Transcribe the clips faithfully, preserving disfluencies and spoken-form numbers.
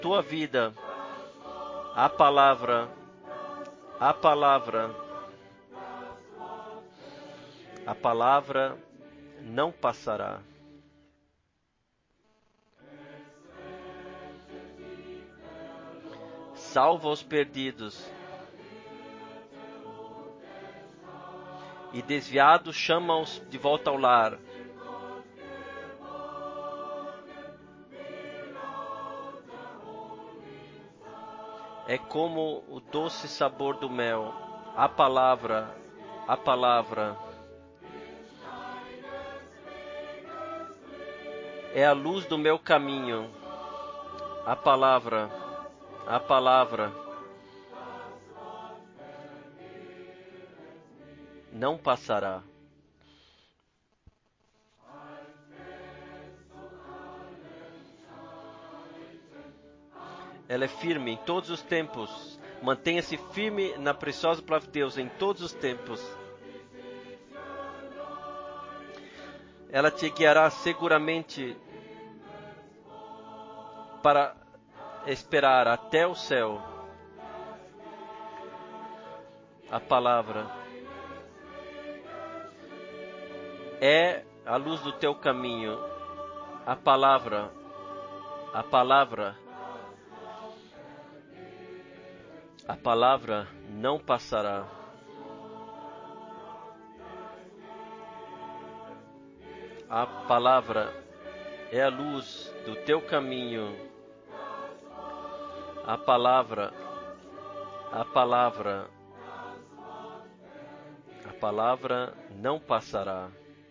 tua vida, a palavra, a palavra, a palavra não passará. Salva os perdidos, e desviados chama-os de volta ao lar. É como o doce sabor do mel, a palavra, a palavra. É a luz do meu caminho, a palavra, a palavra. Não passará. Ela é firme em todos os tempos. Mantenha-se firme na preciosa palavra de Deus em todos os tempos. Ela te guiará seguramente para esperar até o céu. A palavra é a luz do teu caminho. A palavra, a palavra, a palavra não passará. A palavra é a luz do teu caminho. A palavra, a palavra, a palavra não passará.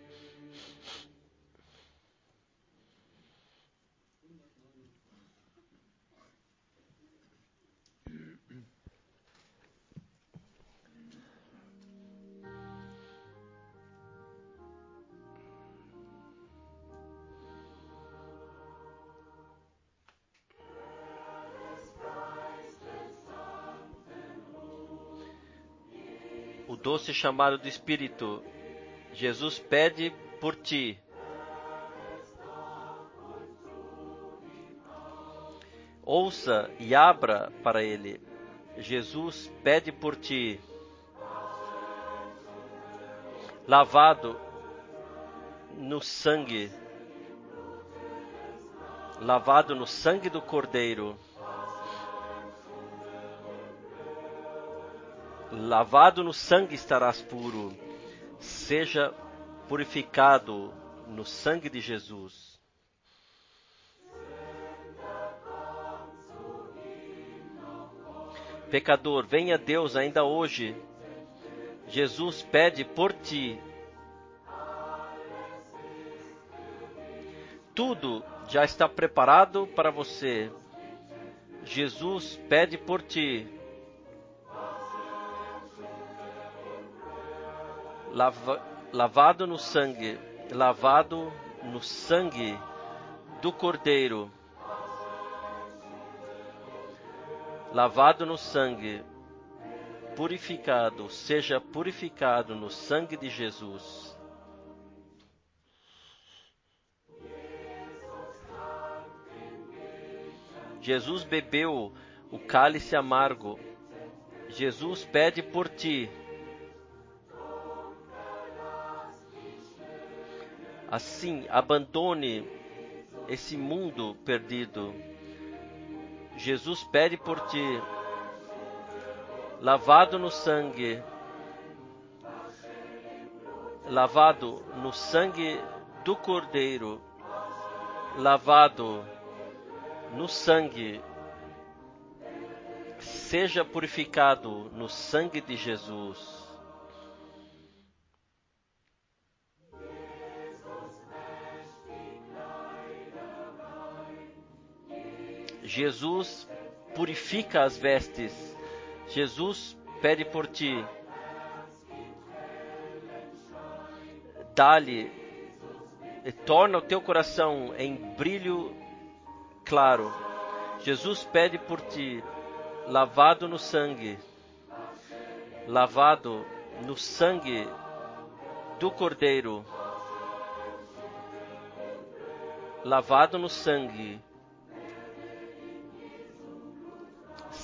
O doce chamado do Espírito. Jesus pede por ti. Ouça e abra para Ele. Jesus pede por ti. Lavado no sangue. Lavado no sangue do Cordeiro. Lavado no sangue estarás puro. Seja purificado no sangue de Jesus. Pecador, venha a Deus ainda hoje. Jesus pede por ti. Tudo já está preparado para você. Jesus pede por ti. Lava, lavado no sangue, lavado no sangue do Cordeiro, lavado no sangue, purificado, seja purificado no sangue de Jesus. Jesus bebeu o cálice amargo. Jesus pede por ti. Assim, abandone esse mundo perdido. Jesus pede por ti. Lavado no sangue. Lavado no sangue do Cordeiro. Lavado no sangue. Seja purificado no sangue de Jesus. Jesus purifica as vestes. Jesus pede por ti. Dá-lhe e torna o teu coração em brilho claro. Jesus pede por ti, lavado no sangue, lavado no sangue do Cordeiro, lavado no sangue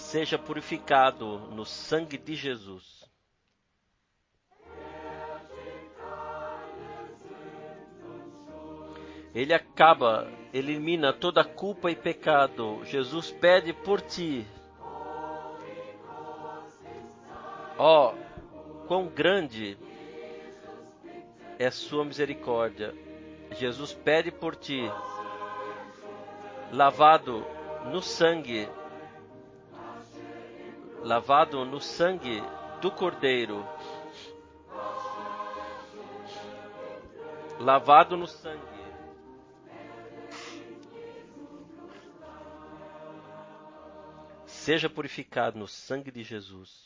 seja purificado no sangue de Jesus. Ele acaba, elimina toda culpa e pecado. Jesus pede por ti. Ó, oh, quão grande é sua misericórdia. Jesus pede por ti, lavado no sangue, lavado no sangue do Cordeiro, lavado no sangue. Seja purificado no sangue de Jesus.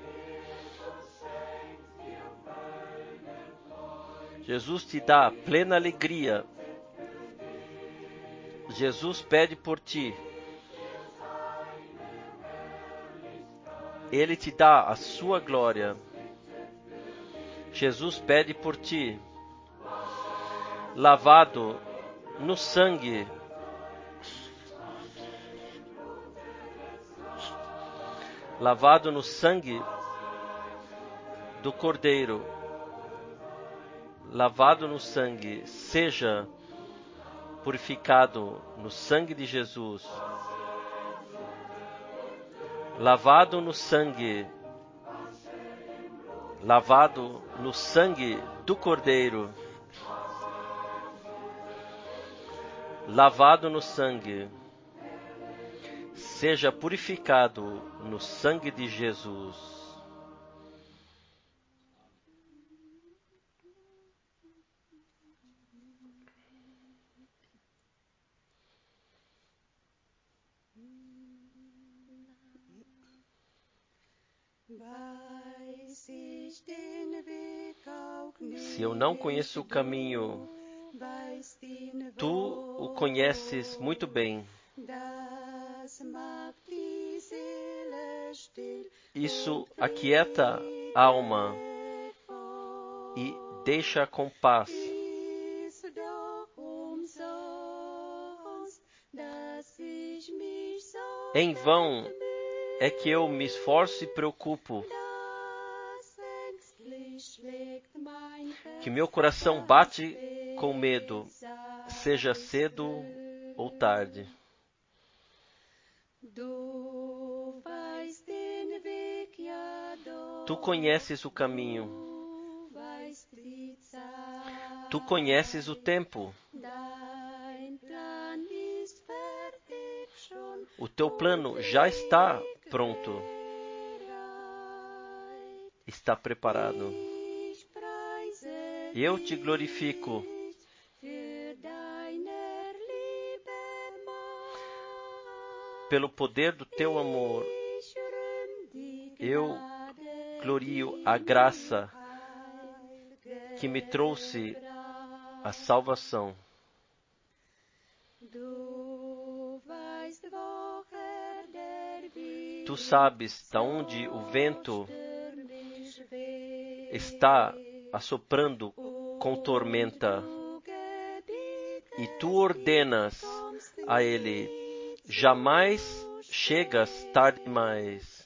Jesus te dá plena alegria. Jesus pede por ti. Ele te dá a sua glória. Jesus pede por ti. Lavado no sangue. Lavado no sangue do Cordeiro. Lavado no sangue, seja purificado no sangue de Jesus. Lavado no sangue, lavado no sangue do Cordeiro. Lavado no sangue, seja purificado no sangue de Jesus. Se eu não conheço o caminho, tu o conheces muito bem. Isso aquieta a alma e deixa com paz. Em vão é que eu me esforço e preocupo, que meu coração bate com medo, seja cedo ou tarde. Tu conheces o caminho. Tu conheces o tempo. O teu plano já está pronto. Está preparado. Eu te glorifico pelo poder do teu amor. Eu glorio a graça que me trouxe a salvação. Tu sabes de onde o vento está assoprando com tormenta, e tu ordenas a ele: jamais chegas tarde demais.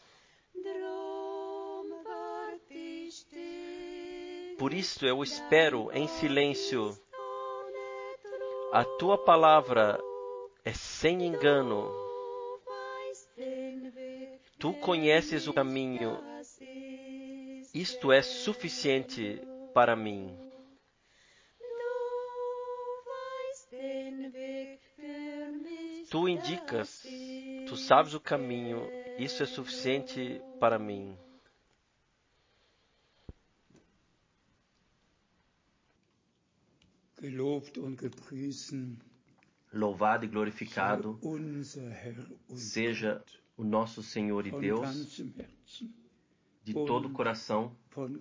Por isso eu espero em silêncio. A tua palavra é sem engano. Tu conheces o caminho. Isto é suficiente para mim. Tu indicas, tu sabes o caminho. Isso é suficiente para mim. Gelobt und gepriesen Louvado e glorificado seja o nosso Senhor e Deus de todo o coração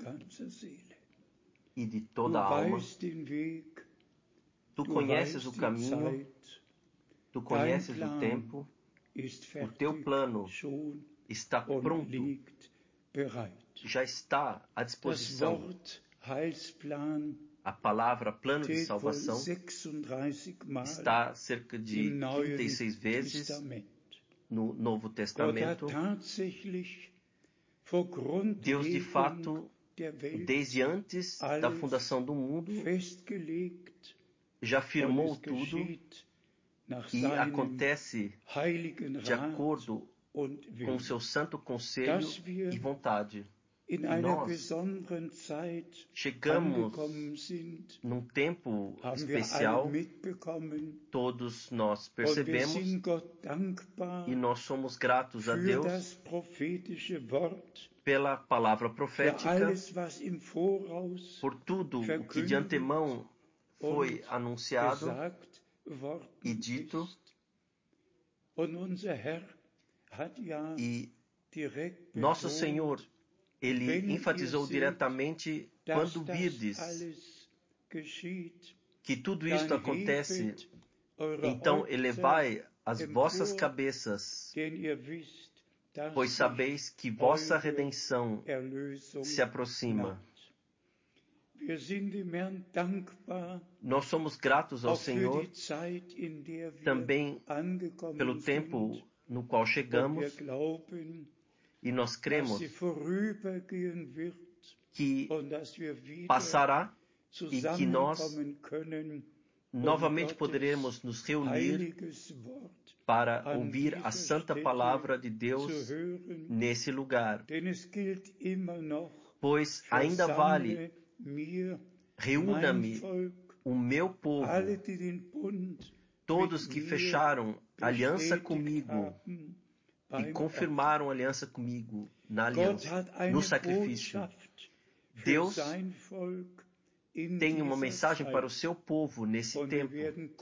e de toda a alma. Tu conheces o caminho, tu conheces o tempo, o teu plano está pronto, já está à disposição. A palavra plano de salvação está cerca de trinta e seis vezes no Novo Testamento, Deus de fato, desde antes da fundação do mundo, já firmou tudo e acontece de acordo com o seu santo conselho e vontade. E nós chegamos num tempo especial, todos nós percebemos, e nós somos gratos a Deus pela palavra profética, por tudo o que de antemão foi anunciado e dito. E nosso Senhor, Ele enfatizou diretamente: quando virdes que tudo isto acontece, então elevai as vossas cabeças, pois sabeis que vossa redenção se aproxima. Nós somos gratos ao Senhor também pelo tempo no qual chegamos, e nós cremos que passará e que nós novamente poderemos nos reunir para ouvir a santa palavra de Deus nesse lugar. Pois ainda vale: reúna-me o meu povo, todos que fecharam aliança comigo e confirmaram aliança comigo na aliança, no sacrifício. Deus tem uma mensagem para o seu povo nesse tempo.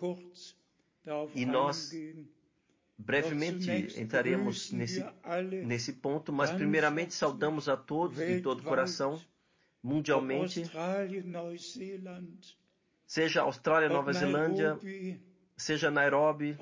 E nós brevemente entraremos nesse, nesse ponto, mas primeiramente saudamos a todos de todo o coração, mundialmente, seja Austrália, Nova Zelândia, seja Nairobi,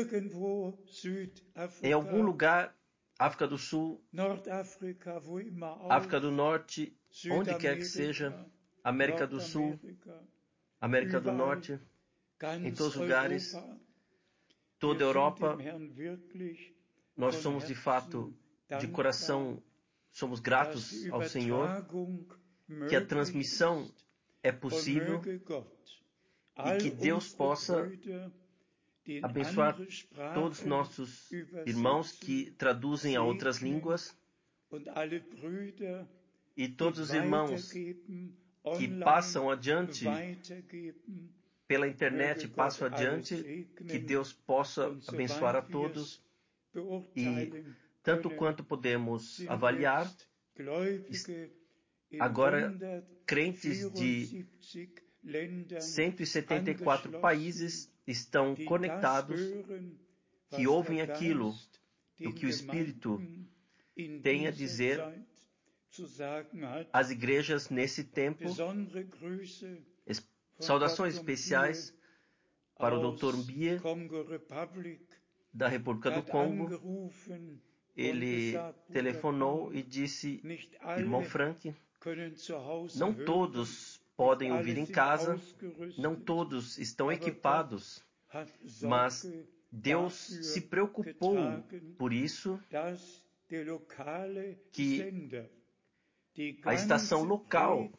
em algum lugar, África do Sul, África do Norte, onde quer que seja, América do Sul, América do Norte, em todos os lugares, toda a Europa, nós somos de fato, de coração, somos gratos ao Senhor, que a transmissão é possível e que Deus possa abençoar todos os nossos irmãos que traduzem a outras línguas e todos os irmãos que passam adiante pela internet, passam adiante, que Deus possa abençoar a todos. E tanto quanto podemos avaliar, agora crentes de cento e setenta e quatro países estão conectados, que ouvem aquilo do que o Espírito tem a dizer às igrejas nesse tempo. Saudações especiais para o doutor Mbie, da República do Congo. Ele telefonou e disse: irmão Frank, não todos podem ouvir em casa, não todos estão equipados, mas Deus se preocupou por isso, que a estação local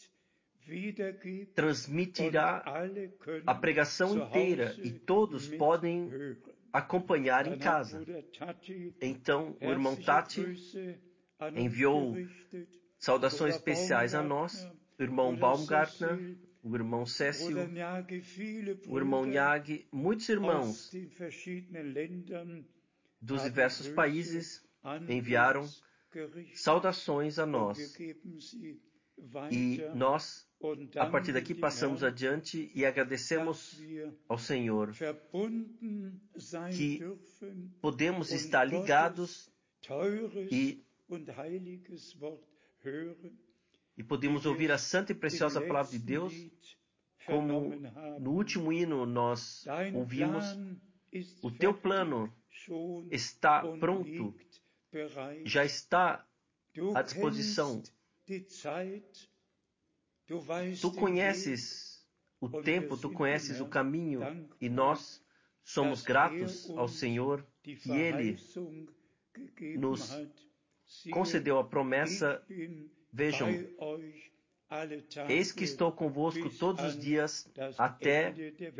transmitirá a pregação inteira e todos podem acompanhar em casa. Então, o irmão Tati enviou saudações especiais a nós, o irmão Baumgartner, o irmão Cécio, o irmão Nhag, muitos irmãos dos diversos países enviaram saudações a nós. E nós, a partir daqui, passamos adiante e agradecemos ao Senhor que podemos estar ligados e, e podemos ouvir a santa e preciosa palavra de Deus, como no último hino nós ouvimos: o teu plano está pronto, já está à disposição. Tu conheces o tempo, tu conheces o caminho, e nós somos gratos ao Senhor que Ele nos concedeu a promessa, vejam, eis que estou convosco todos os dias até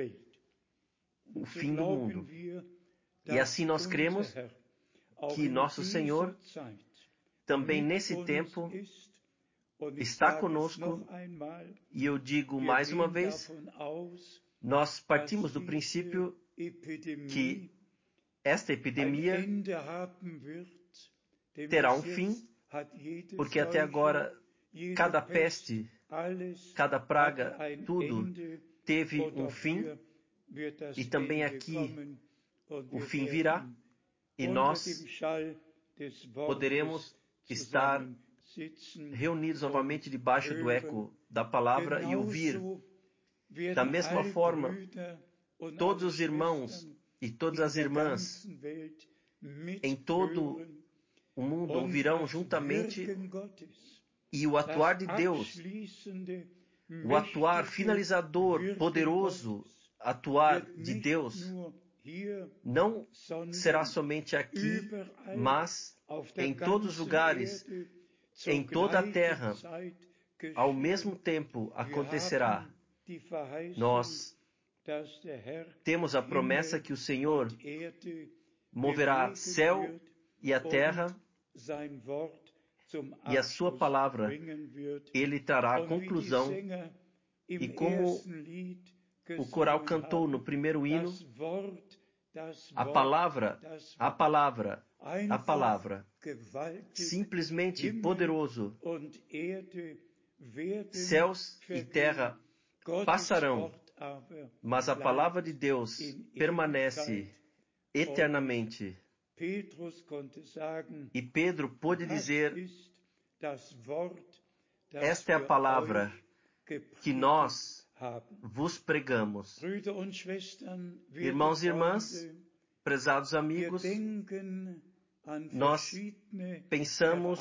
o fim do mundo. E assim nós cremos que nosso Senhor também nesse tempo está conosco, e eu digo mais uma vez, nós partimos do princípio que esta epidemia terá um fim, porque até agora cada peste, cada praga, tudo teve um fim, e também aqui o fim virá, e nós poderemos estar reunidos novamente debaixo do eco da palavra e ouvir. Da mesma forma, todos os irmãos e todas as irmãs em todo o mundo ouvirão juntamente, e o atuar de Deus, o atuar finalizador, poderoso, atuar de Deus, não será somente aqui, mas em todos os lugares, em toda a terra, ao mesmo tempo acontecerá. Nós temos a promessa que o Senhor moverá céu e a terra, e a sua palavra Ele trará a conclusão. E como o coral cantou no primeiro hino, a palavra, a palavra, a palavra, simplesmente poderoso. Céus e terra passarão, mas a palavra de Deus permanece eternamente. E Pedro pôde dizer, esta é a palavra que nós vos pregamos. Irmãos e irmãs, prezados amigos, nós pensamos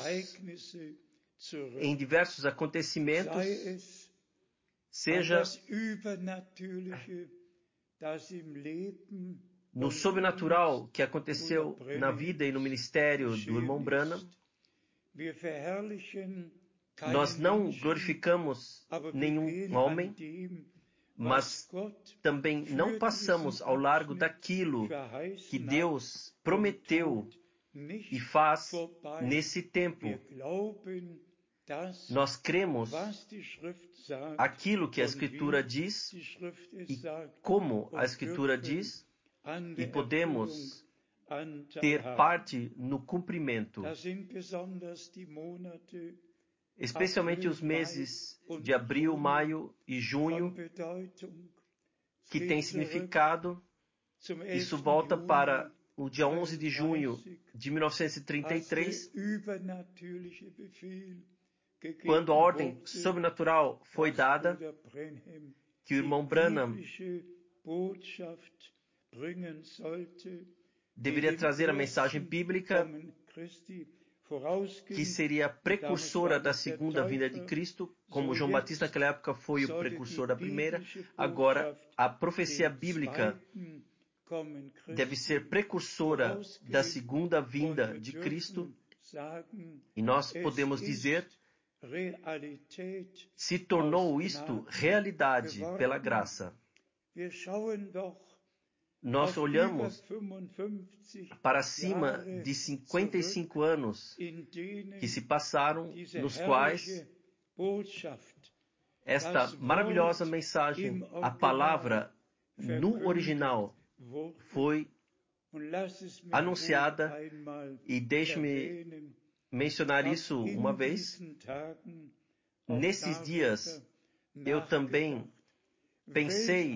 em diversos acontecimentos, seja no sobrenatural que aconteceu na vida e no ministério do irmão Branham. Nós não glorificamos nenhum homem, mas também não passamos ao largo daquilo que Deus prometeu e faz nesse tempo. Nós cremos aquilo que a Escritura diz e como a Escritura diz, e podemos ter parte no cumprimento. Especialmente os meses de abril, maio e junho, que tem significado. Isso volta para o dia onze de junho de mil novecentos e trinta e três, quando a ordem sobrenatural foi dada, que o irmão Branham deveria trazer a mensagem bíblica, que seria precursora da segunda vinda de Cristo, como João Batista naquela época foi o precursor da primeira. Agora, a profecia bíblica deve ser precursora da segunda vinda de Cristo, e nós podemos dizer, se tornou isto realidade pela graça. Nós olhamos para cima de cinquenta e cinco anos que se passaram, nos quais esta maravilhosa mensagem, a palavra no original, foi anunciada. E deixe-me mencionar isso uma vez. Nesses dias, eu também pensei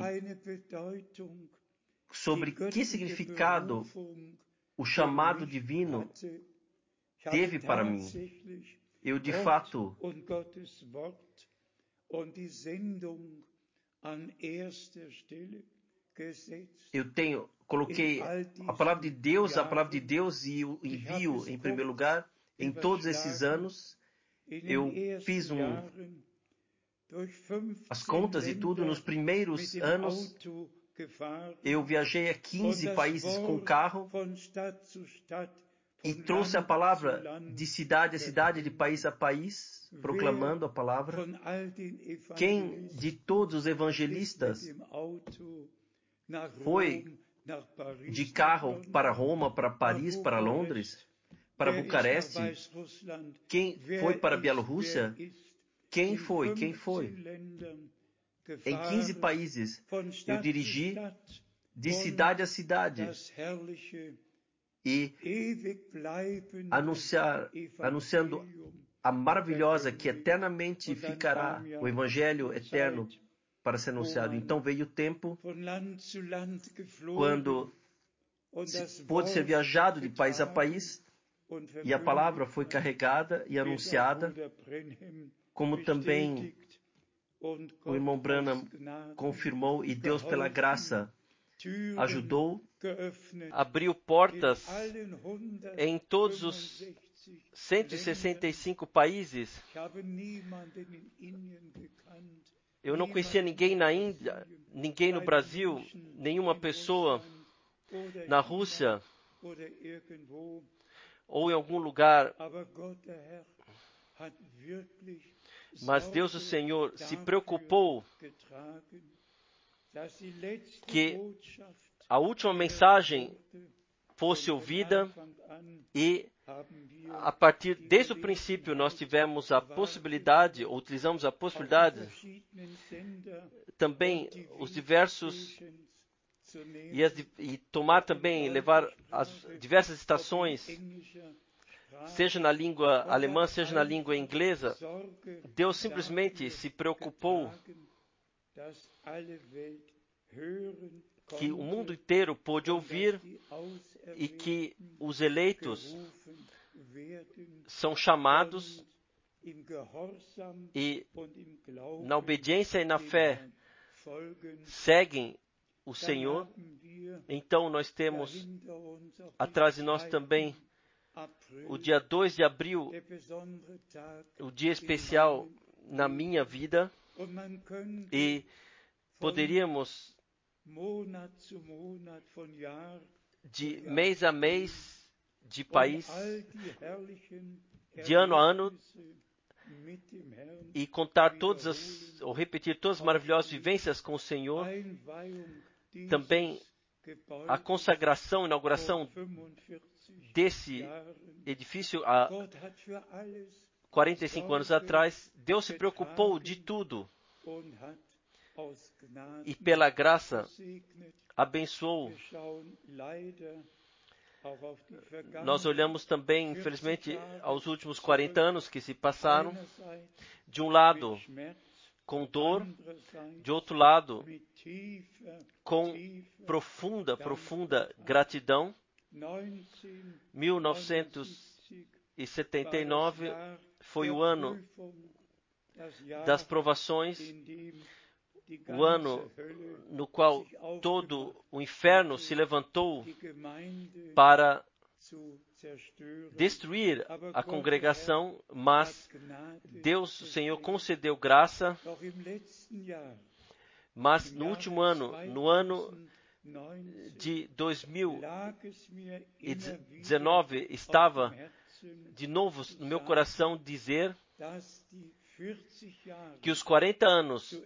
sobre que significado o chamado divino teve para mim. Eu, de fato, eu tenho, coloquei a palavra de Deus, a palavra de Deus e o envio em primeiro lugar. Em todos esses anos, eu fiz um, as contas e tudo. Nos primeiros anos, Eu viajei a quinze países com carro e trouxe a palavra de cidade a cidade, de país a país, proclamando a palavra. Quem de todos os evangelistas foi de carro para Roma, para Paris, para Londres, para Bucareste? Quem foi para a Bielorrússia? Quem foi? Quem foi? Em quinze países eu dirigi de cidade a cidade e anunciar, anunciando a maravilhosa que eternamente ficará, o Evangelho eterno para ser anunciado. Então veio o tempo quando pôde ser viajado de país a país e a palavra foi carregada e anunciada, como também o irmão Branham confirmou, e Deus, pela graça, ajudou, abriu portas em todos os cento e sessenta e cinco países. Eu não conhecia ninguém na Índia, ninguém no Brasil, nenhuma pessoa na Rússia ou em algum lugar. Mas Deus, o Senhor, se preocupou que a última mensagem fosse ouvida e, a partir, desde o princípio, nós tivemos a possibilidade, ou utilizamos a possibilidade, também os diversos, e, as, e tomar também, levar as diversas estações, seja na língua alemã, seja na língua inglesa. Deus simplesmente se preocupou que o mundo inteiro pôde ouvir e que os eleitos são chamados e, na obediência e na fé, seguem o Senhor. Então nós temos atrás de nós também o dia dois de abril, o dia especial na minha vida, e poderíamos, de mês a mês, de país, de ano a ano, e contar todas as, ou repetir todas as maravilhosas vivências com o Senhor. Também a consagração, a inauguração desse edifício há quarenta e cinco anos atrás. Deus se preocupou de tudo e, pela graça, abençoou. Nós olhamos também, infelizmente, aos últimos quarenta anos que se passaram, de um lado com dor, de outro lado com profunda, profunda gratidão. mil novecentos e setenta e nove foi o ano das provações, o ano no qual todo o inferno se levantou para destruir a congregação, mas Deus, o Senhor, concedeu graça. Mas no último ano, no ano de dois mil e dezenove, estava de novo no meu coração dizer que os quarenta anos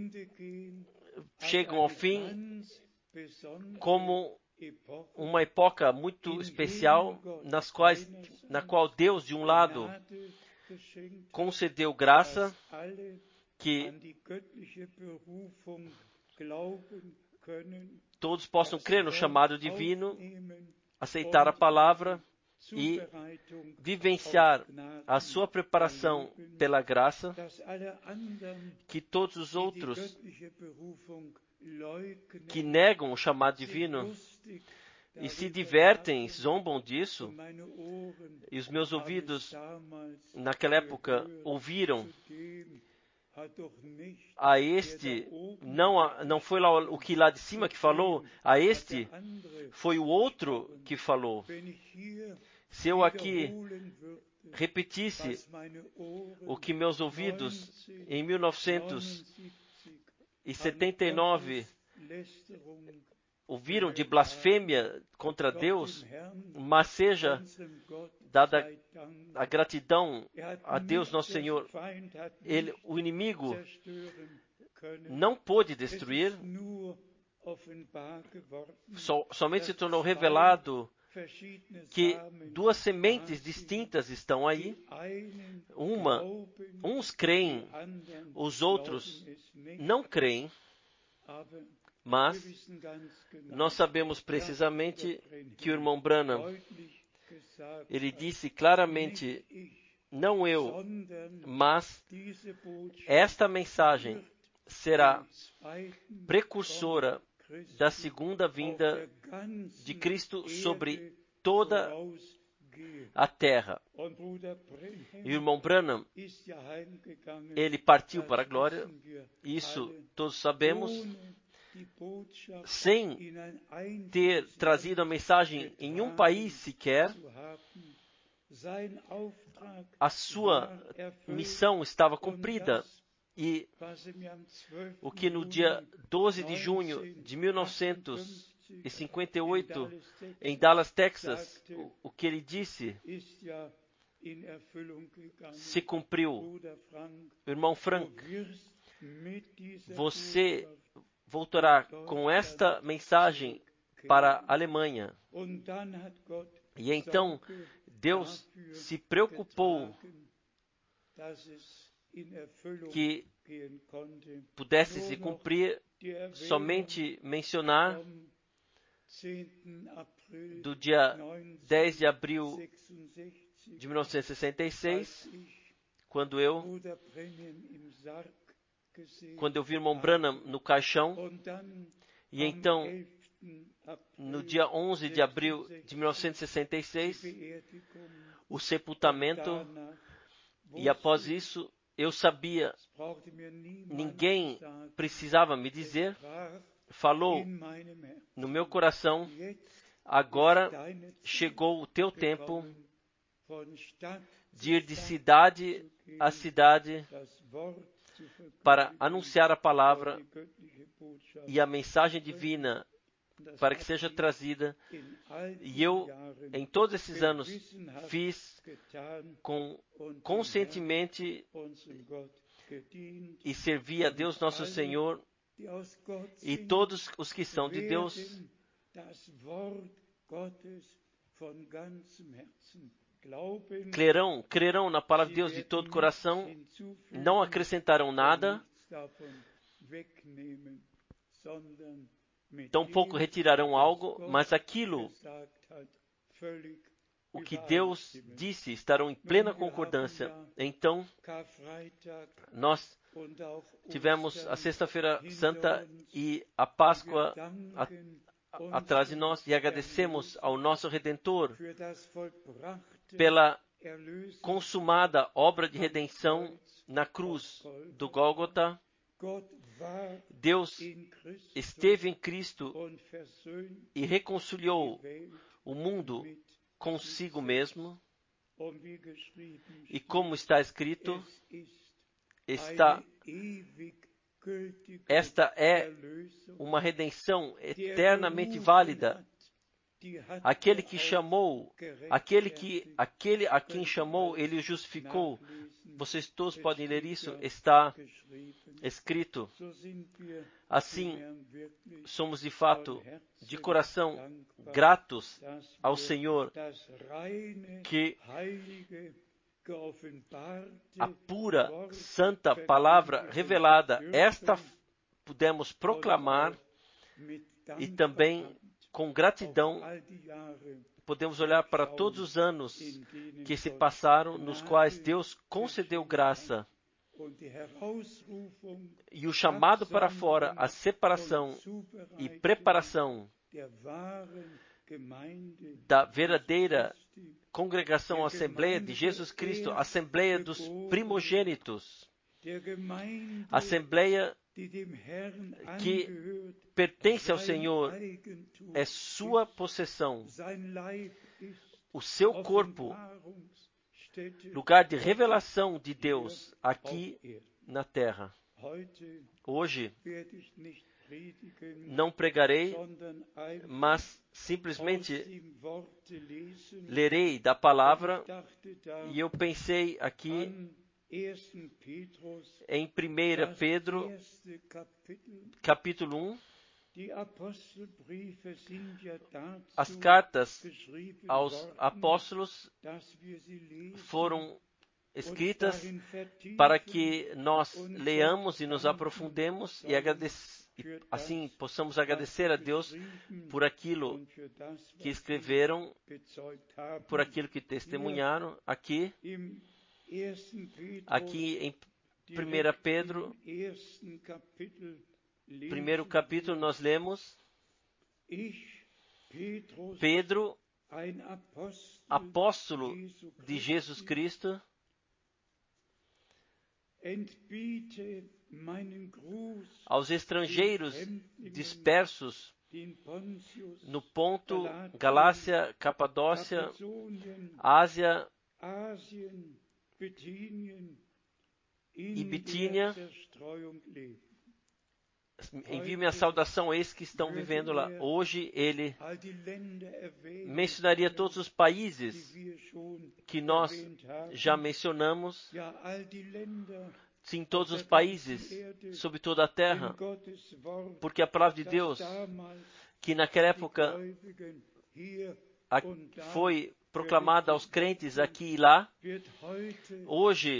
chegam ao fim como uma época muito especial, nas quais, na qual Deus, de um lado, concedeu graça, que todos possam crer no chamado divino, aceitar a palavra e vivenciar a sua preparação pela graça, que todos os outros que negam o chamado divino e se divertem, zombam disso, e os meus ouvidos naquela época ouviram: a este, não, a, não foi lá o que lá de cima que falou, a este foi o outro que falou. Se eu aqui repetisse o que meus ouvidos em mil novecentos e setenta e nove ouviram de blasfêmia contra Deus, mas seja dada a gratidão a Deus nosso Senhor. Ele, o inimigo não pôde destruir, so, somente se tornou revelado que duas sementes distintas estão aí. Uma, uns creem, os outros não creem, mas nós sabemos precisamente que o irmão Branham, ele disse claramente, não eu, mas esta mensagem será precursora da segunda vinda de Cristo sobre toda a terra. E o irmão Branham, ele partiu para a glória, isso todos sabemos, sem ter trazido a mensagem em um país sequer. A sua missão estava cumprida. E o que no dia doze de junho de mil novecentos e cinquenta e oito, em Dallas, Texas, o, o que ele disse se cumpriu. Irmão Frank, você voltará com esta mensagem para a Alemanha. E então Deus se preocupou que pudesse se cumprir, somente mencionar do dia dez de abril de mil novecentos e sessenta e seis, quando eu quando eu vi o irmão Branham no caixão, e então no dia onze de abril de mil novecentos e sessenta e seis, o sepultamento, e após isso eu sabia, ninguém precisava me dizer, falou no meu coração, agora chegou o teu tempo de ir de cidade a cidade para anunciar a palavra e a mensagem divina para que seja trazida. E eu, em todos esses anos, fiz com conscientemente e servi a Deus nosso Senhor, e todos os que são de Deus crerão, crerão na palavra de Deus de todo o coração, não acrescentarão nada, tampouco retirarão algo, mas aquilo, o que Deus disse, estarão em plena concordância. Então, nós tivemos a Sexta-feira Santa e a Páscoa a, a, atrás de nós, e agradecemos ao nosso Redentor pela consumada obra de redenção na cruz do Gólgota. Deus esteve em Cristo e reconciliou o mundo consigo mesmo. E como está escrito, está, esta é uma redenção eternamente válida. Aquele que chamou, aquele que, aquele a quem chamou, ele o justificou. Vocês todos podem ler isso, está escrito. Assim, somos de fato, de coração, gratos ao Senhor, que a pura, santa palavra revelada, esta pudemos proclamar, e também com gratidão podemos olhar para todos os anos que se passaram, nos quais Deus concedeu graça, e o chamado para fora, a separação e preparação da verdadeira congregação, Assembleia de Jesus Cristo, Assembleia dos primogênitos, Assembleia que pertence ao Senhor, é sua possessão. O seu corpo, lugar de revelação de Deus aqui na terra. Hoje não pregarei, mas simplesmente lerei da palavra, e eu pensei aqui em primeira Pedro, capítulo um. As cartas aos apóstolos foram escritas para que nós leamos e nos aprofundemos e, agradec- e assim possamos agradecer a Deus por aquilo que escreveram, por aquilo que testemunharam aqui, aqui em primeira Pedro, primeiro capítulo, nós lemos: Pedro, apóstolo de Jesus Cristo, aos estrangeiros dispersos no Ponto, Galácia, Capadócia, Ásia e Bitínia, envio minha saudação a esses que estão vivendo lá. Hoje ele mencionaria todos os países que nós já mencionamos. Sim, todos os países sobre toda a terra, porque a palavra de Deus, que naquela época foi proclamada aos crentes aqui e lá, hoje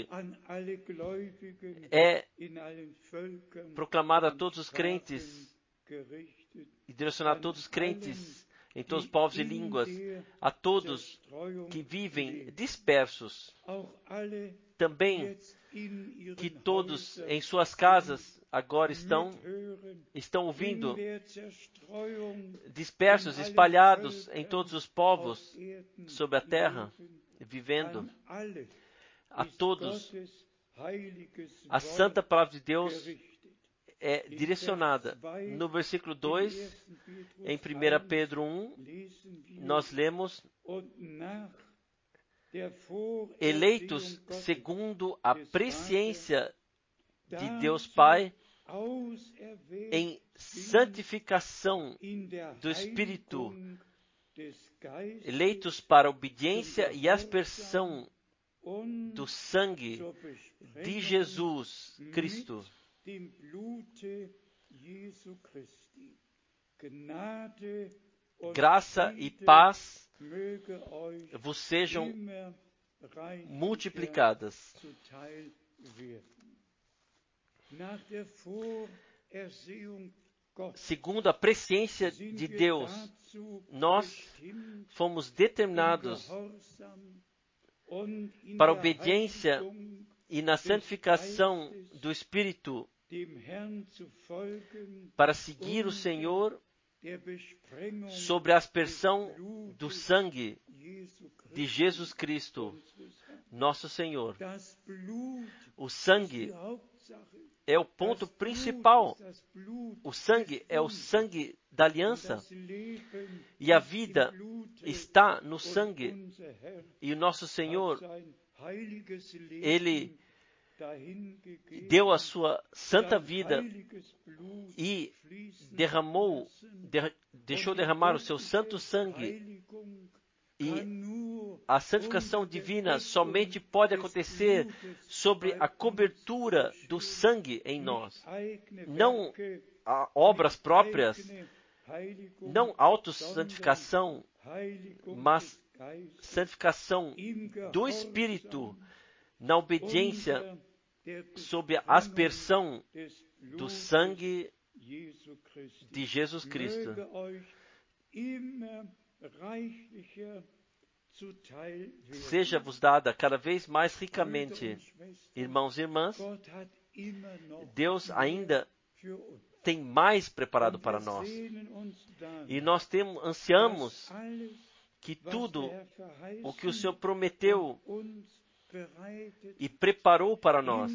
é proclamada a todos os crentes e direcionada a todos os crentes em todos os povos e línguas, a todos que vivem dispersos. Também que todos em suas casas agora estão, estão ouvindo, dispersos, espalhados em todos os povos sobre a terra, vivendo. A todos, a santa palavra de Deus é direcionada. No versículo dois, em primeira Pedro um, nós lemos: eleitos segundo a presciência de Deus Pai, em santificação do Espírito, eleitos para a obediência e aspersão do sangue de Jesus Cristo. Graça e paz vos sejam multiplicadas. Segundo a presciência de Deus, nós fomos determinados para a obediência e na santificação do Espírito, para seguir o Senhor sobre a aspersão do sangue de Jesus Cristo, nosso Senhor. O sangue é o ponto principal. O sangue é o sangue da aliança. E a vida está no sangue. E o nosso Senhor, Ele deu a sua santa vida e derramou, de, deixou derramar o seu santo sangue. E a santificação divina somente pode acontecer sobre a cobertura do sangue em nós. Não obras próprias, não autossantificação, mas santificação do Espírito na obediência sob a aspersão do sangue de Jesus Cristo. Seja-vos dada cada vez mais ricamente, irmãos e irmãs, Deus ainda tem mais preparado para nós. E nós temos, ansiamos que tudo o que o Senhor prometeu e preparou para nós,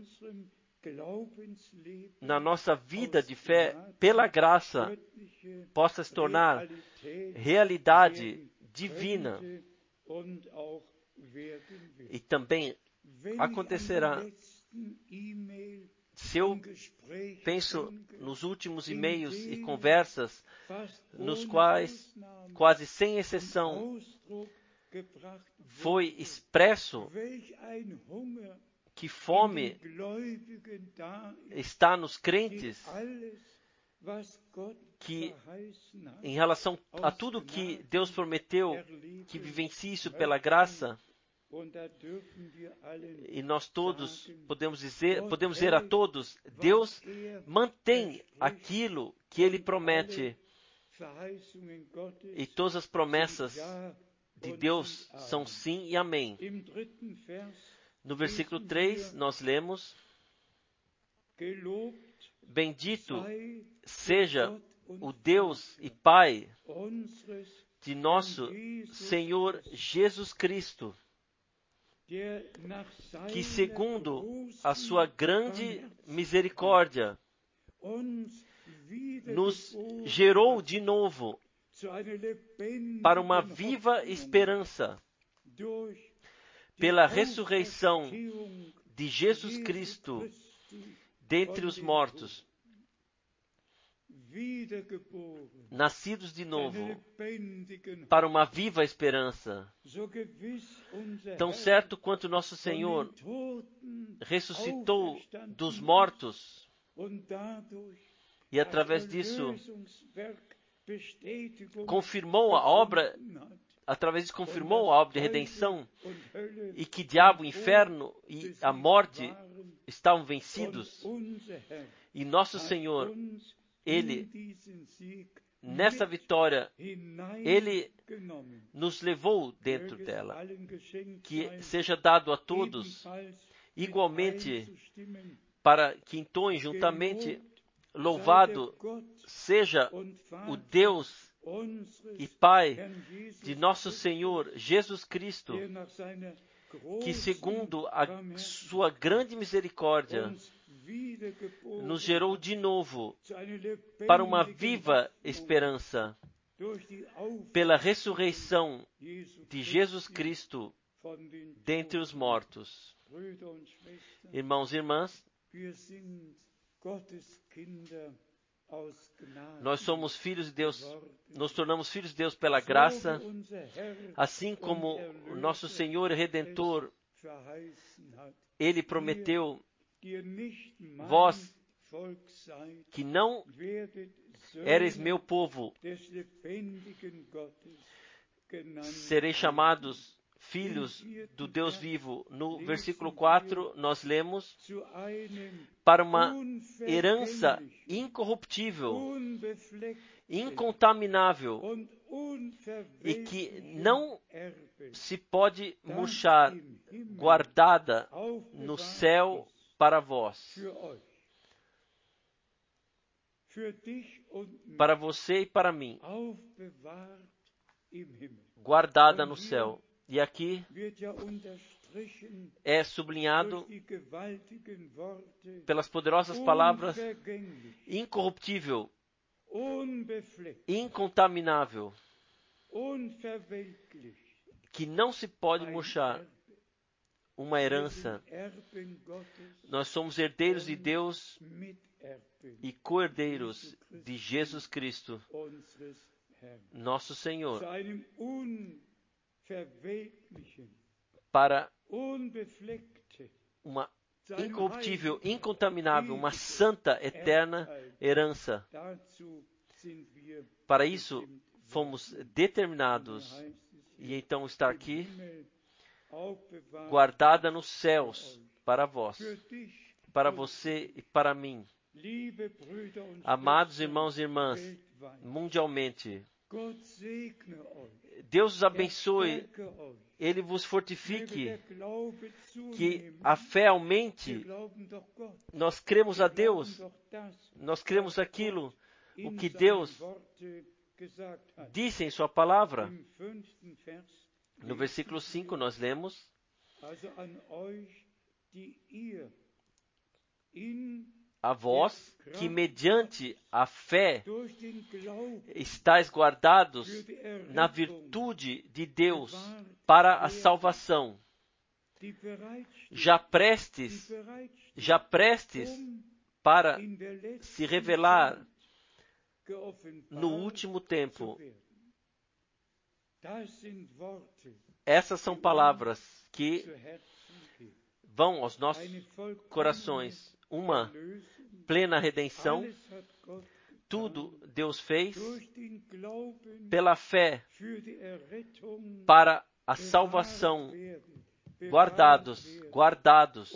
na nossa vida de fé, pela graça, possa se tornar realidade divina. E também acontecerá Se eu penso nos últimos e-mails e conversas, nos quais, quase sem exceção, foi expresso que fome está nos crentes, que em relação a tudo que Deus prometeu, que vivencie isso pela graça, e nós todos podemos dizer, podemos dizer a todos, Deus mantém aquilo que Ele promete. E todas as promessas de Deus são sim e amém. No versículo três, nós lemos: Bendito seja o Deus e Pai de nosso Senhor Jesus Cristo, que segundo a sua grande misericórdia nos gerou de novo para uma viva esperança pela ressurreição de Jesus Cristo dentre os mortos, nascidos de novo para uma viva esperança. Tão certo quanto nosso Senhor ressuscitou dos mortos e através disso confirmou a obra, através disso confirmou a obra de redenção, e que diabo, o inferno e a morte estavam vencidos, e nosso Senhor, Ele, nessa vitória, Ele nos levou dentro dela. Que seja dado a todos, igualmente, para que entoem juntamente: Louvado seja o Deus e Pai de nosso Senhor Jesus Cristo, que segundo a sua grande misericórdia nos gerou de novo para uma viva esperança pela ressurreição de Jesus Cristo dentre os mortos. Irmãos e irmãs, nós somos filhos de Deus, nos tornamos filhos de Deus pela graça, assim como o nosso Senhor e Redentor, Ele prometeu: vós, que não eres meu povo, sereis chamados filhos do Deus vivo. No versículo quatro, nós lemos: para uma herança incorruptível, incontaminável e que não se pode murchar, guardada no céu para vós, para você e para mim, guardada no céu. E aqui é sublinhado pelas poderosas palavras: incorruptível, incontaminável, que não se pode murchar, uma herança. Nós somos herdeiros de Deus e co-herdeiros de Jesus Cristo, nosso Senhor, para uma incorruptível, incontaminável, uma santa, eterna herança. Para isso fomos determinados, e então está aqui, guardada nos céus para vós, para você e para mim. Amados irmãos e irmãs, mundialmente, Deus os abençoe, Ele vos fortifique, que a fé aumente. Nós cremos a Deus, nós cremos aquilo, o que Deus disse em sua palavra. No versículo cinco nós lemos: a vós que mediante a fé estáis guardados na virtude de Deus para a salvação, já prestes, já prestes para se revelar no último tempo. Essas são palavras que vão aos nossos corações. Uma plena redenção. Tudo Deus fez pela fé para a salvação. Guardados, guardados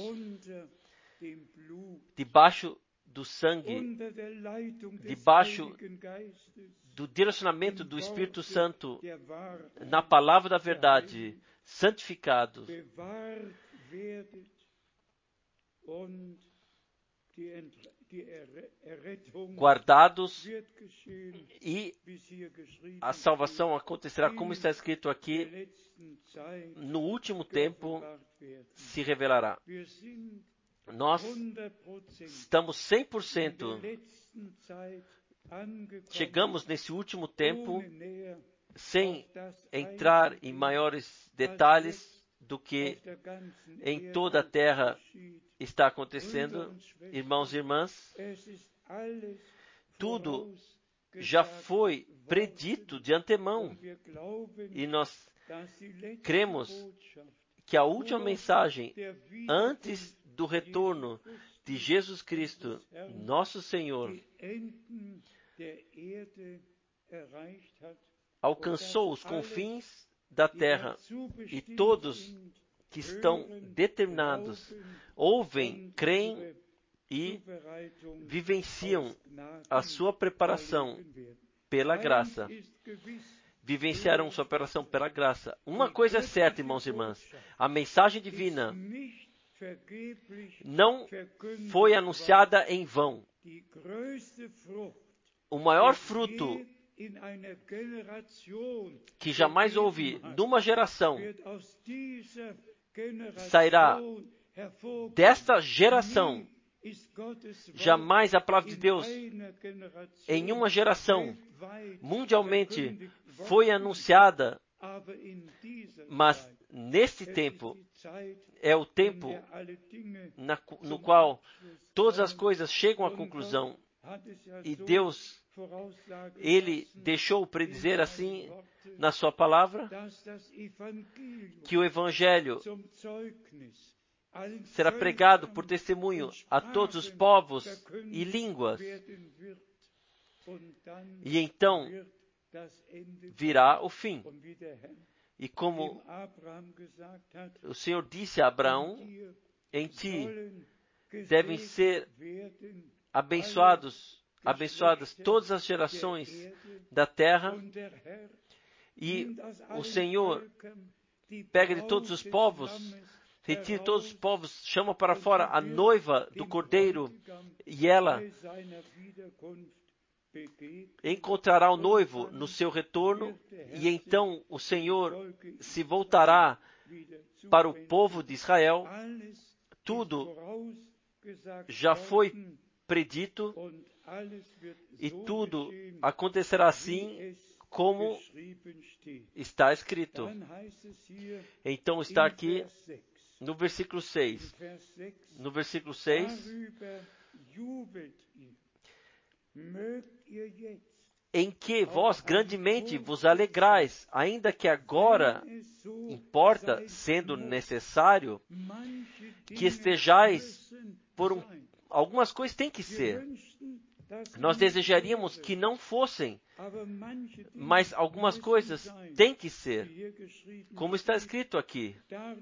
debaixo do sangue, debaixo do direcionamento do Espírito Santo, na palavra da verdade, santificados, guardados, e a salvação acontecerá, como está escrito aqui, no último tempo se revelará. Nós estamos cem por cento, chegamos nesse último tempo, sem entrar em maiores detalhes do que em toda a terra está acontecendo. Irmãos e irmãs, tudo já foi predito de antemão, e nós cremos que a última mensagem antes do retorno de Jesus Cristo, nosso Senhor, alcançou os confins da terra, e todos que estão determinados ouvem, creem e vivenciam a sua preparação pela graça. Vivenciaram sua preparação pela graça. Uma coisa é certa, irmãos e irmãs: a mensagem divina não foi anunciada em vão. O maior fruto que jamais houve numa geração sairá desta geração. Jamais a palavra de Deus em uma geração mundialmente foi anunciada, mas neste tempo é o tempo na, no qual todas as coisas chegam à conclusão, e Deus, Ele deixou predizer assim na sua palavra que o Evangelho será pregado por testemunho a todos os povos e línguas, e então virá o fim. E como o Senhor disse a Abraão, em ti devem ser abençoados, abençoadas todas as gerações da terra, e o Senhor pega de todos os povos, retira todos os povos, chama para fora a noiva do Cordeiro, e ela encontrará o noivo no seu retorno, e então o Senhor se voltará para o povo de Israel. Tudo já foi predito, e tudo acontecerá assim como está escrito. Então está aqui no versículo seis. No versículo seis, em que vós grandemente vos alegrais, ainda que agora importa, sendo necessário, que estejais por um... Algumas coisas têm que ser. Nós desejaríamos que não fossem, mas algumas coisas têm que ser, como está escrito aqui,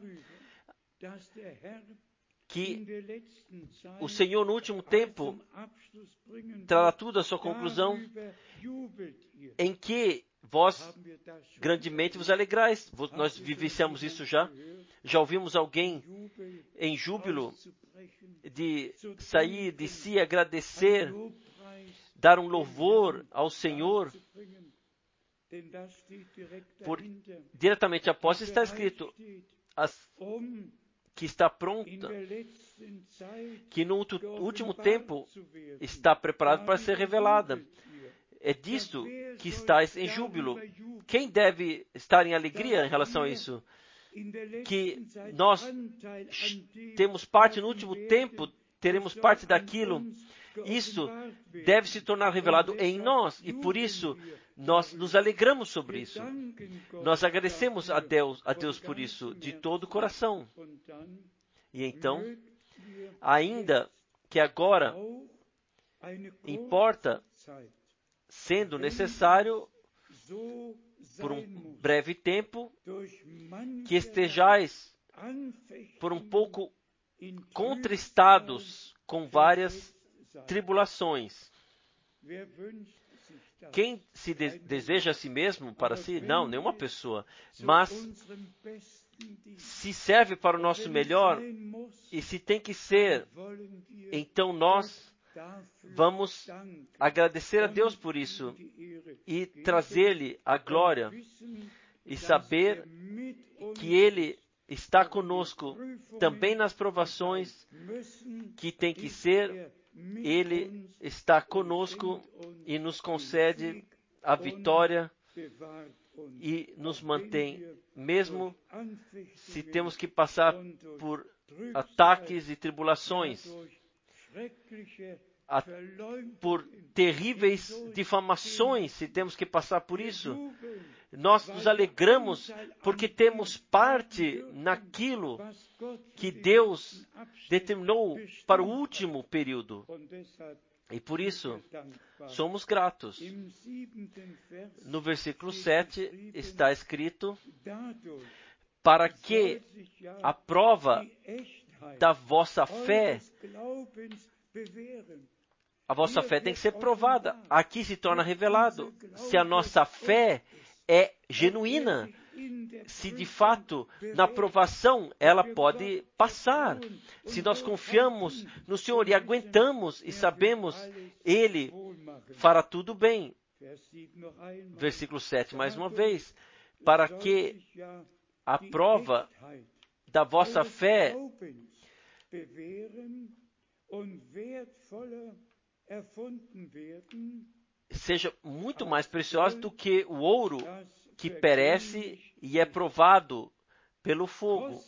que o Senhor no último tempo trará tudo à sua conclusão, em que vós grandemente vos alegrais. Nós vivenciamos isso já. Já ouvimos alguém em júbilo de sair de si, agradecer, dar um louvor ao Senhor. Por, diretamente após está escrito as, que está pronta, que no último tempo está preparado para ser revelada. É disto que estáis em júbilo. Quem deve estar em alegria em relação a isso? Que nós temos parte no último tempo, teremos parte daquilo isso deve se tornar revelado em nós. E por isso, nós nos alegramos sobre isso. Nós agradecemos a Deus, a Deus por isso, de todo o coração. E então, ainda que agora importa, sendo necessário, por um breve tempo, que estejais por um pouco contristados com várias tribulações. Quem se de- deseja a si mesmo para si? Não, nenhuma pessoa. Mas se serve para o nosso melhor, e se tem que ser, então nós vamos agradecer a Deus por isso e trazer-lhe a glória e saber que Ele está conosco também nas provações que tem que ser. Ele está conosco e nos concede a vitória e nos mantém, mesmo se temos que passar por ataques e tribulações, a, por terríveis difamações, se temos que passar por isso. Nós nos alegramos porque temos parte naquilo que Deus determinou para o último período. E por isso, somos gratos. No versículo sete está escrito: para que a prova da vossa fé, a vossa fé tem que ser provada. Aqui se torna revelado se a nossa fé é genuína, se de fato na provação ela pode passar. Se nós confiamos no Senhor e aguentamos e sabemos, Ele fará tudo bem. Versículo sete, mais uma vez: para que a prova da vossa fé seja muito mais preciosa do que o ouro que perece e é provado pelo fogo.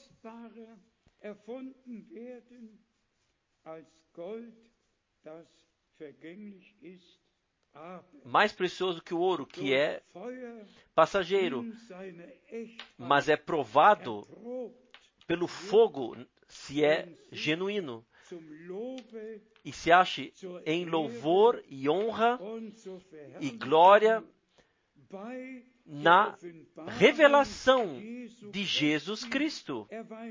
Mais precioso que o ouro, que é passageiro, mas é provado pelo fogo, se é genuíno, e se ache em louvor e honra e glória na revelação de Jesus Cristo.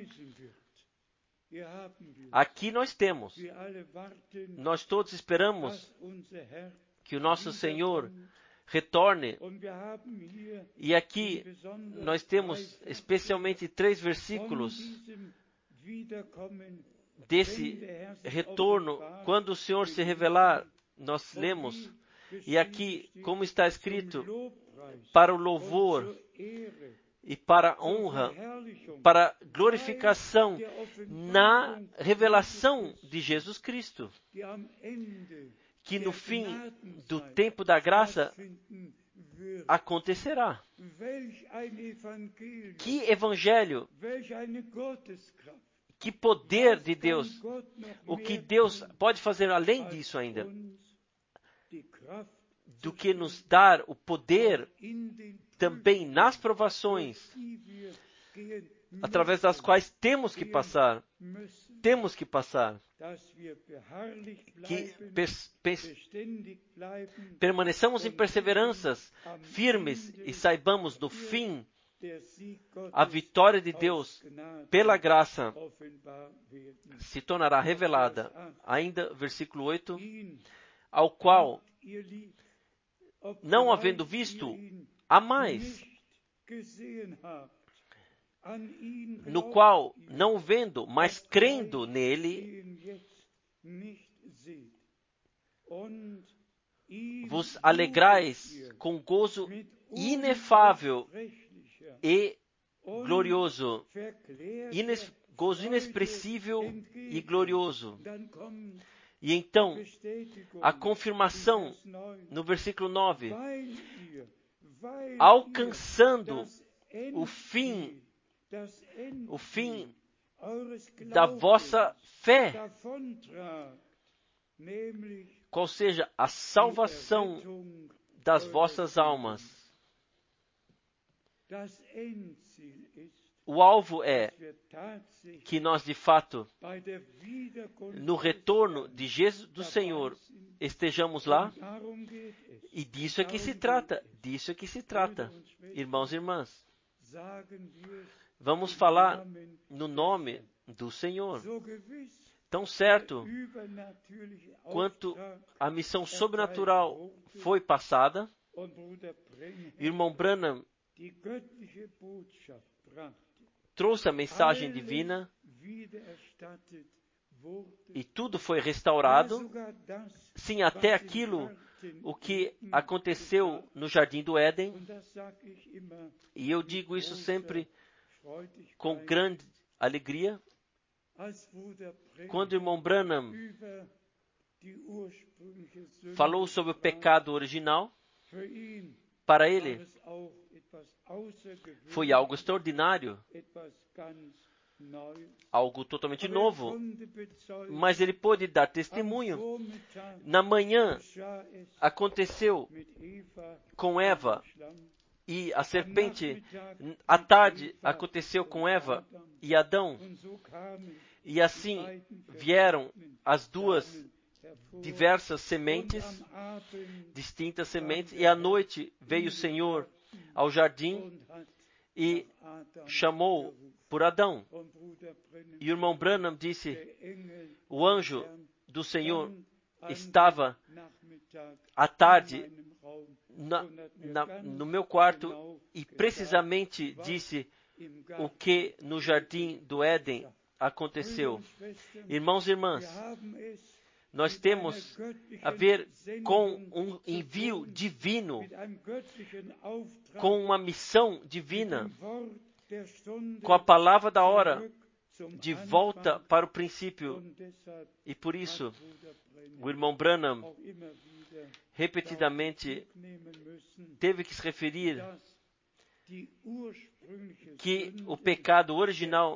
Aqui nós temos, nós todos esperamos que o nosso Senhor retorne. E aqui nós temos especialmente três versículos desse retorno. Quando o Senhor se revelar, nós lemos, e aqui, como está escrito, para o louvor e para a honra, para a glorificação na revelação de Jesus Cristo, que no fim do tempo da graça acontecerá. Que evangelho! Que poder de Deus! O que Deus pode fazer além disso ainda, do que nos dar o poder também nas provações, através das quais temos que passar, temos que passar, que pers- pers- permaneçamos em perseveranças firmes e saibamos no fim a vitória de Deus pela graça se tornará revelada. Ainda, versículo oito, ao qual, não havendo visto, há mais, no qual, não vendo, mas crendo nele, vos alegrais com gozo inefável e glorioso, Ines, gozo inexpressível e glorioso. E então, a confirmação no versículo nove, alcançando o fim, o fim da vossa fé, qual seja a salvação das vossas almas. O alvo é que nós, de fato, no retorno de Jesus do Senhor, estejamos lá. E disso é que se trata. Disso é que se trata, irmãos e irmãs. Vamos falar no nome do Senhor. Tão certo quanto a missão sobrenatural foi passada, irmão Branham trouxe a mensagem divina e tudo foi restaurado. Sim, até aquilo o que aconteceu no Jardim do Éden. E eu digo isso sempre com grande alegria. Quando o irmão Branham falou sobre o pecado original, para ele foi algo extraordinário, algo totalmente novo, mas ele pôde dar testemunho. Na manhã aconteceu com Eva e a serpente, à tarde aconteceu com Eva e Adão, e assim vieram as duas diversas sementes, distintas sementes, e à noite veio o Senhor ao jardim e chamou por Adão. E o irmão Branham disse, o anjo do Senhor estava à tarde na, na, no meu quarto e precisamente disse o que no Jardim do Éden aconteceu. Irmãos e irmãs, nós temos a ver com um envio divino, com uma missão divina, com a palavra da hora, de volta para o princípio. E por isso, o irmão Branham repetidamente teve que se referir que o pecado original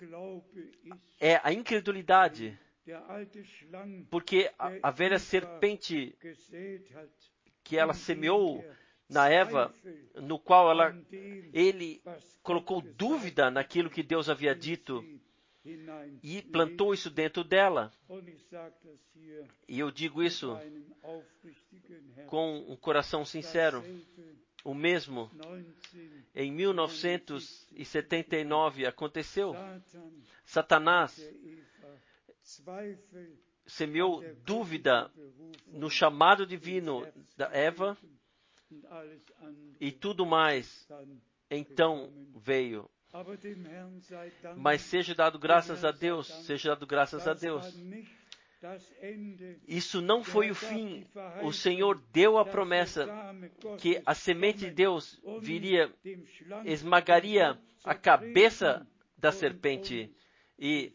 é a incredulidade, porque a, a velha serpente que ela semeou na Eva, no qual ela, ele colocou dúvida naquilo que Deus havia dito e plantou isso dentro dela. E eu digo isso com um coração sincero. O mesmo em mil novecentos e setenta e nove aconteceu. Satanás semeou dúvida no chamado divino da Eva e tudo mais então veio. Mas seja dado graças a Deus, seja dado graças a Deus. Isso não foi o fim. O Senhor deu a promessa que a semente de Deus viria, esmagaria a cabeça da serpente e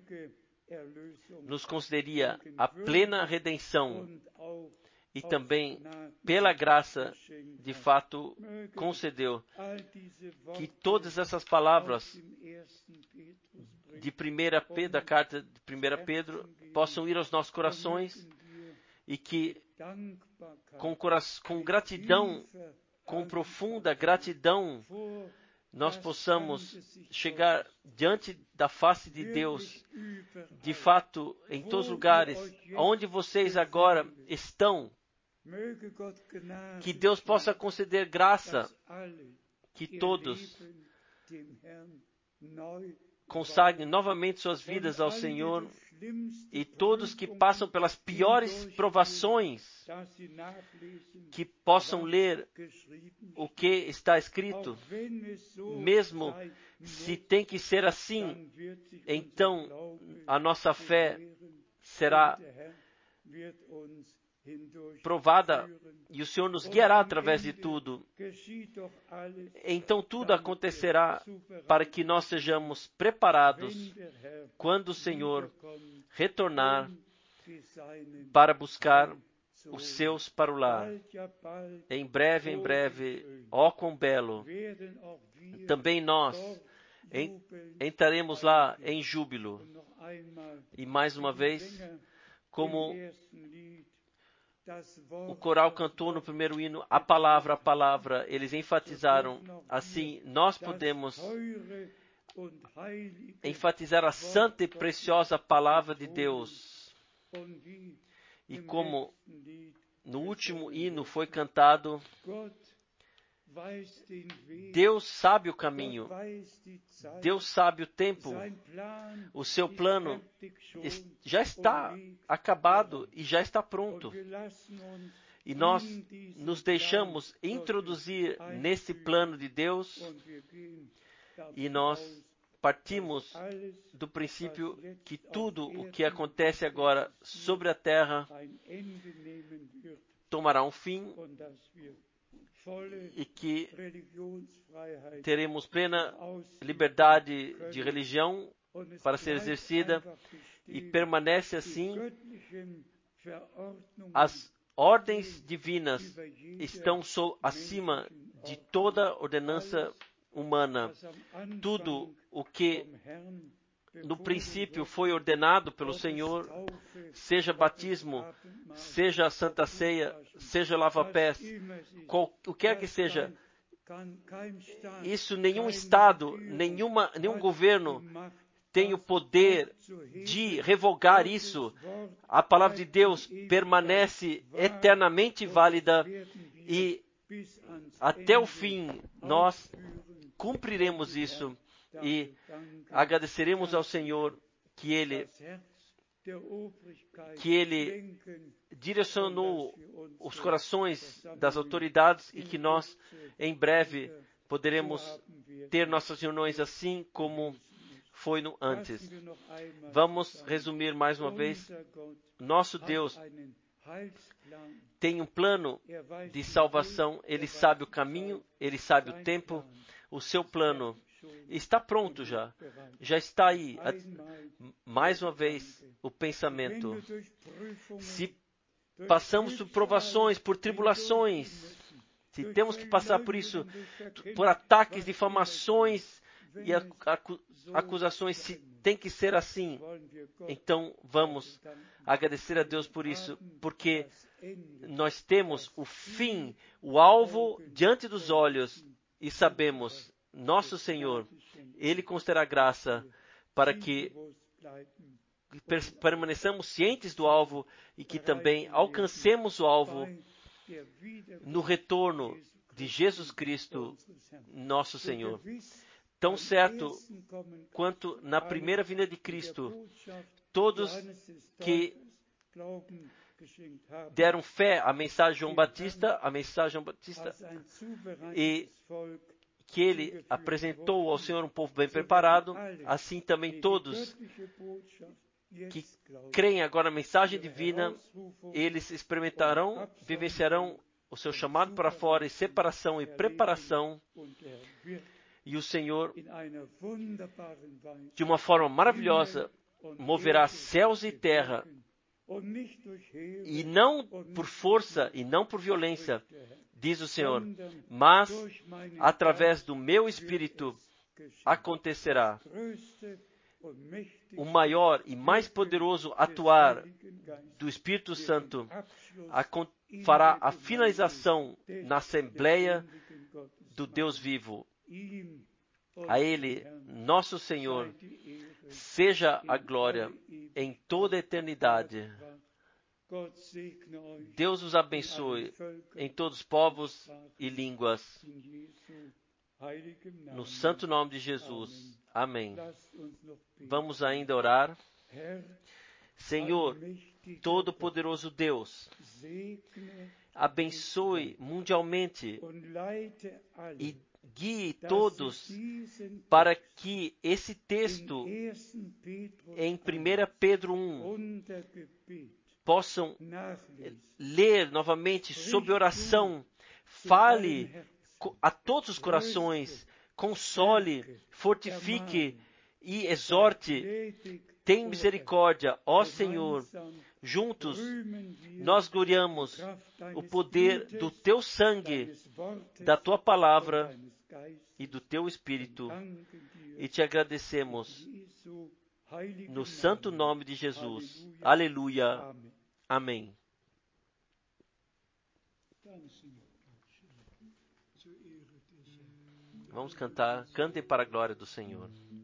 nos concederia a plena redenção. E também, pela graça, de fato, concedeu que todas essas palavras de primeira Pedro, da carta de primeira Pedro, possam ir aos nossos corações e que, com, com gratidão, com profunda gratidão, nós possamos chegar diante da face de Deus, de fato, em todos os lugares, onde vocês agora estão. Que Deus possa conceder graça, que todos consagrem novamente suas vidas ao Senhor e todos que passam pelas piores provações, que possam ler o que está escrito. Mesmo se tem que ser assim, então a nossa fé será provada e o Senhor nos guiará através de tudo. Então tudo acontecerá para que nós sejamos preparados quando o Senhor retornar para buscar os seus para o lar. Em breve, em breve, ó quão belo, também nós entraremos lá em júbilo. E mais uma vez, como o coral cantou no primeiro hino, a palavra, a palavra, eles enfatizaram assim, nós podemos enfatizar a santa e preciosa palavra de Deus. E como no último hino foi cantado, Deus sabe o caminho, Deus sabe o tempo, o seu plano já está acabado e já está pronto. E nós nos deixamos introduzir nesse plano de Deus e nós partimos do princípio que tudo o que acontece agora sobre a terra tomará um fim e que teremos plena liberdade de religião para ser exercida e permanece assim. As ordens divinas estão so, acima de toda ordenança humana. Tudo o que no princípio foi ordenado pelo Senhor, seja batismo, seja a Santa Ceia, seja lava-pés, o que quer que seja, isso nenhum Estado, nenhuma, nenhum governo tem o poder de revogar isso. A palavra de Deus permanece eternamente válida e até o fim nós cumpriremos isso e agradeceremos ao Senhor que Ele, que Ele direcionou os corações das autoridades e que nós, em breve, poderemos ter nossas reuniões assim como foi no antes. Vamos resumir mais uma vez. Nosso Deus tem um plano de salvação. Ele sabe o caminho, Ele sabe o tempo. O seu plano está pronto já. Já está aí. Mais uma vez, o pensamento. Se passamos por provações, por tribulações, se temos que passar por isso, por ataques, difamações e acu- acusações, se tem que ser assim, então vamos agradecer a Deus por isso, porque nós temos o fim, o alvo diante dos olhos e sabemos, nosso Senhor, Ele concederá graça para que permaneçamos cientes do alvo e que também alcancemos o alvo no retorno de Jesus Cristo, nosso Senhor. Tão certo quanto na primeira vinda de Cristo, todos que deram fé à mensagem de João Batista, a mensagem de João Batista, e que ele apresentou ao Senhor um povo bem preparado, assim também todos que creem agora na mensagem divina, eles experimentarão, vivenciarão o seu chamado para fora e separação e preparação, e o Senhor, de uma forma maravilhosa, moverá céus e terra, e não por força e não por violência, diz o Senhor, mas através do meu Espírito acontecerá o maior e mais poderoso atuar do Espírito Santo, fará a finalização na Assembleia do Deus vivo. A Ele, nosso Senhor, seja a glória em toda a eternidade. Deus os abençoe em todos os povos e línguas. No santo nome de Jesus. Amém. Vamos ainda orar. Senhor, Todo-Poderoso Deus, abençoe mundialmente e guie todos para que esse texto em primeira Pedro um possam ler novamente sob oração, fale a todos os corações, console, fortifique e exorte. Tem misericórdia, ó Senhor. Juntos nós gloriamos o poder do Teu sangue, da Tua palavra e do Teu Espírito. E te agradecemos no santo nome de Jesus. Aleluia. Amém. Vamos cantar, cantem para a glória do Senhor.